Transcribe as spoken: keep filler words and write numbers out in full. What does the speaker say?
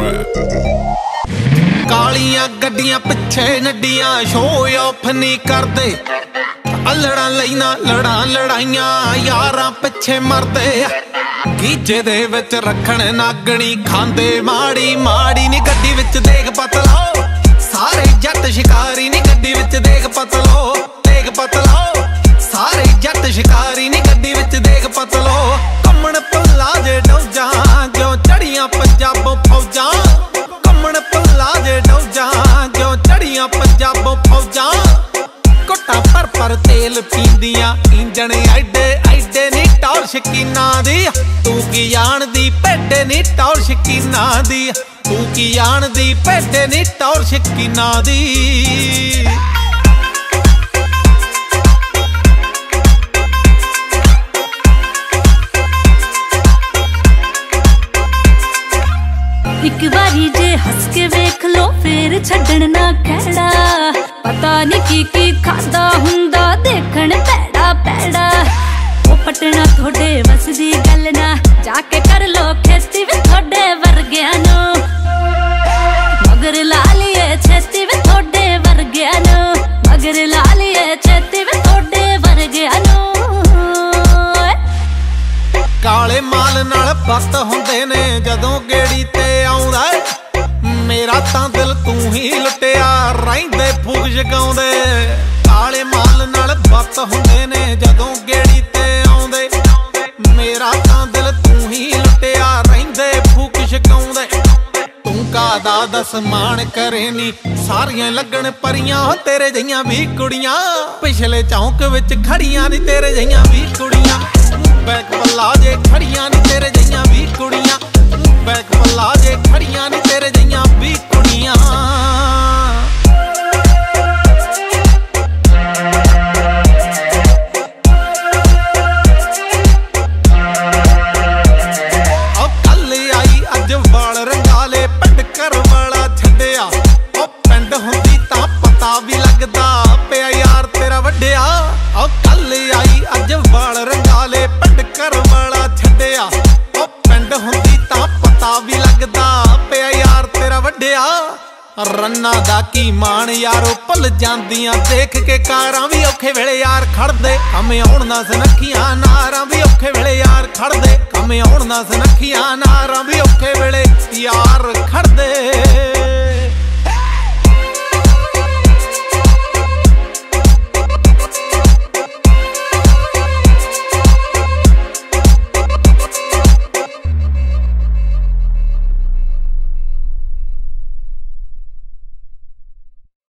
ਕਾਲੀਆਂ ਗੱਡੀਆਂ ਪਿੱਛੇ ਨੱਡੀਆਂ ਸ਼ੋ ਆਫ ਨਹੀਂ ਕਰਦੇ ਅਲੜਾਂ ਲਈ ਨਾ ਲੜਾਂ ਲੜਾਈਆਂ ਯਾਰਾਂ ਪਿੱਛੇ ਮਰਦੇ ਗੀਜੇ ਦੇ ਵਿੱਚ ਰੱਖਣ ਨਾਗਣੀ ਖਾਂਦੇ ਮਾੜੀ ਮਾੜੀ ਨੀ ਗੱਡੀ ਵਿੱਚ ਦੇਖ ਪਤਲੋ ਸਾਰੇ ਜੱਟ ਸ਼ਿਕਾਰੀ ਨੀ ਗੱਡੀ ਵਿੱਚ ਦੇਖ ਪਤਲੋ ਦੇਖ ਪਤਲੋ ਸਾਰੇ ਜੱਟ ਸ਼ਿਕਾਰੀ ਨੀ ਗੱਡੀ ਵਿੱਚ ਦੇਖ ਪਤਲੋ ਘੁੰਮਣ ਭੁੱਲਾ ਜੇ ਡੌਜਾਂ ਜੋ ਚੜੀਆਂ ਪੰਜਾਬੋਂ ਫੌਜਾਂ ਘੁੰਮਣ ਭੁੱਲਾ ਜੇ ਡੌਜਾਂ ਜੋ ਚੜੀਆਂ ਪੰਜਾਬੋਂ ਫੌਜਾਂ ਘੁੱਟਾ ਭਰ ਭਰ ਤੇਲ ਪੀਂਦੀਆਂ ਇੰਜਣ ਐਡੇ ਐਡੇ ਨੀ ਟੌਰ ਸ਼ਕੀਨਾਂ ਦੀ ਤੂੰ ਕੀ ਜਾਣਦੀ ਭੇਡੇ ਨੀ ਟੌਰ ਸ਼ਕੀਨਾਂ ਦੀ ਤੂੰ ਕੀ ਜਾਣਦੀ ਭੇਡੇ ਨੀ ਟੌਰ ਸ਼ਕੀਨਾਂ ਦੀ ਇੱਕ ਵਾਰੀ ਜੇ ਹੱਸ ਕੇ ਵੇਖ ਲੋ ਫੇਰ ਛੱਡਣ ਨਾ ਖਹਿੜਾ ਪਤਾ ਨੀ ਕੀ ਕੀ ਖਾਂਦਾ ਹੁੰਦਾ ਦੇਖਣ ਭੈੜਾ ਭੈੜਾ ਉਹ ਪਟਣਾ ਤੁਹਾਡੇ ਵਸ ਦੀ ਗੱਲ ਨਾ ਜਾ ਕੇ ਕਰ ਲੋ ਖੇਤੀ ਵੀ ਤੁਹਾਡੇ ਵਰਗਿਆਂ ਨੂੰ ਮਗਰ ਲਾ ਲਈਏ ਛੇਤੀ ਵੀ ਤੁਹਾਡੇ ਵਰਗਿਆਂ ਨੂੰ ਮਗਰ ਲਾ ਲਈਏ ਛੇਤੀ ਵੀ ਤੁਹਾਡੇ ਵਰਗਿਆਂ ਨੂੰ ਕਾਲੇ ਮਾਲ ਨਾਲ ਬੱਤ ਹੁੰਦੇ ਨੇ ਜਦੋਂ ਗੇੜੀ ਤੇ ਆਉਂਦਾ ਮੇਰਾ ਤਾਂ ਦਿਲ ਤੂੰ ਹੀ ਲੁੱਟਿਆ ਰਹਿੰਦੇ ਫੂਕ ਜਗਾਉਂਦੇ ਕਾਲੇ ਮਾਲ ਨਾਲ ਬੱਤ ਹੁੰਦੇ ਨੇ ਜਦੋਂ ਗੇੜੀ ਤੇ ਆਉਂਦੇ ਮੇਰਾ ਤਾਂ ਦਿਲ ਤੂੰ ਹੀ ਲੁੱਟਿਆ ਰਹਿੰਦੇ ਫੂਕ ਜਗਾਉਂਦੇ ਤੂੰ ਕਾਦਾ ਦਸਮਾਨ ਕਰੇ ਨੀ ਸਾਰੀਆਂ ਲੱਗਣ ਪਰੀਆਂ ਤੇਰੇ ਜਈਆਂ ਵੀ ਕੁੜੀਆਂ ਪਿਛਲੇ ਚੌਂਕ ਵਿੱਚ ਖੜੀਆਂ ਨੀ ਤੇਰੇ ਜਈਆਂ ਵੀ ਕੁੜੀਆਂ ਬੈਕ ਪੱਲਾ ਜੇ ਖੜੀਆਂ ਨੀ ਤੇਰੇ ਜਈਆਂ ਵੀ ਕੁੜੀਆਂ ਬੈਕ ਪੱਲਾ ਜੇ ਖੜੀਆਂ ਨੀ ਤੇਰੇ ਜਈਆਂ ਵੀ ਕੁੜੀਆਂ ਉਹ ਕੱਲ ਆਈ ਅੱਜ ਵਾਲ ਰੰਗਾਲੇ ਪਿੰਡ ਘਰ ਵਾਲਾ ਛੱਡਿਆ ਉਹ ਪਿੰਡ ਹੁੰਦੀ ਤਾਂ ਪਤਾ ਵੀ ਲੱਗਦਾ ਪਿਆ ਯਾਰ ਤੇਰਾ ਵੱਡਿਆ ਉਹ ਕੱਲ ਆਈ ਅੱਜ ਵਾਲ ਰੰਗਾਲੇ ਪਿੰਡ ਘਰ ਵਾਲਾ ਛੱਡਿਆ ਉਹ ਪਿੰਡ ਹੁੰਦੀ ਤਾਂ ਪਤਾ ਵੀ ਲੱਗਦਾ ਪਿਆ ਯਾਰ ਤੇਰਾ ਵੱਡਿਆ ਰੰਨਾ ਦਾ ਕੀ ਮਾਣ ਯਾਰੋ ਭੁੱਲ ਜਾਂਦੀਆਂ ਦੇਖ ਕੇ ਕਾਰਾਂ ਵੀ ਔਖੇ ਵੇਲੇ ਯਾਰ ਖੜਦੇ ਕੰਮ ਆਉਣ ਨਾ ਸੁਨੱਖੀਆਂ ਨਾਰਾਂ ਵੀ ਔਖੇ ਵੇਲੇ ਯਾਰ ਖੜਦੇ ਕੰਮ ਆਉਣ ਨਾ ਸੁਨੱਖੀਆਂ ਨਾਰਾਂ ਵੀ ਔਖੇ ਵੇਲੇ ਯਾਰ ਖੜਦੇ